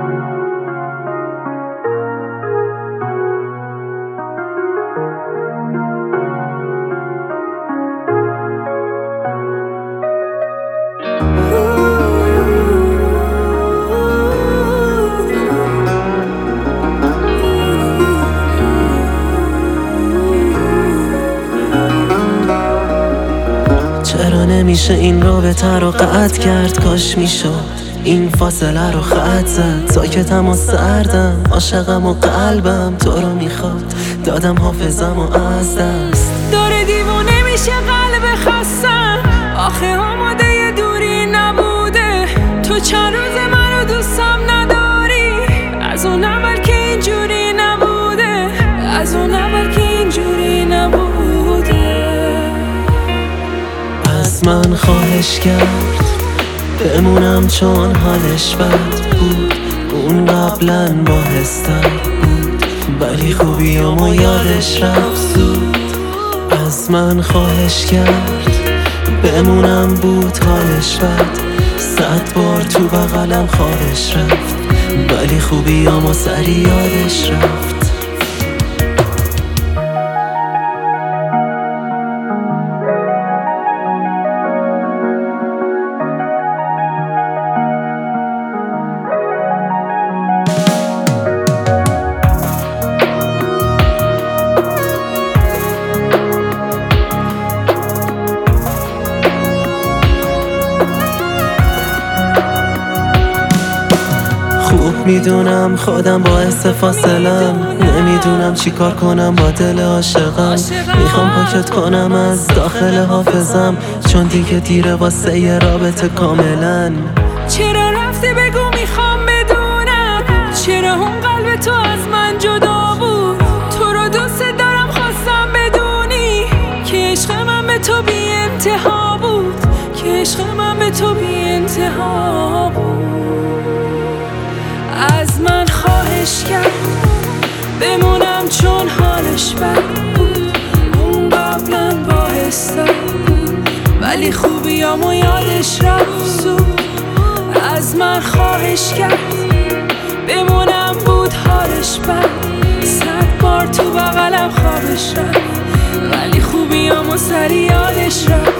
چرا نمیشه این رابطه رو قطع کرد؟ کاش میشد این فاصله رو خط زد. ساکتم و سردم، عاشقم و قلبم تو رو میخواد، دادم حافظم و از دست داره دیوونه میشه قلب خستم. آخه آماده دوری نبوده، تو چند روز منو دوستم نداری. از اون اول که اینجوری نبوده، از اون اول که اینجوری نبوده. از من خواهش کرد بمونم چون حالش بد بود. اون قبلا باهستر بود ولی خوبیامو یادش رفت زود. از من خواهش کرد بمونم بود حالش بد. 100 بار تو بغلم خواهش رفت ولی خوبیامو سری یادش رفت. خوب میدونم خودم باعث فاصلم، نمیدونم چی کار کنم با دل عاشقم. میخوام پاکت کنم از داخل حافظم، چون دیگه دیره واسه یه رابطه کاملا. چرا رفتی بگو میخوام بدونم، چرا اون قلب تو از من جدا بود. تو رو دوست دارم خواستم بدونی که عشق من به تو بی انتها بود، که عشق من به تو بی انتها بود. از من خواهش کرد بمونم چون حالش بد بود. اون قبلا باهستر بود ولی خوبیامو یادش رفت زود. از من خواهش کرد بمونم بود حالش بد. 100 بار تو بغلم خوابش رفت ولی خوبیامو سری یادش رفت.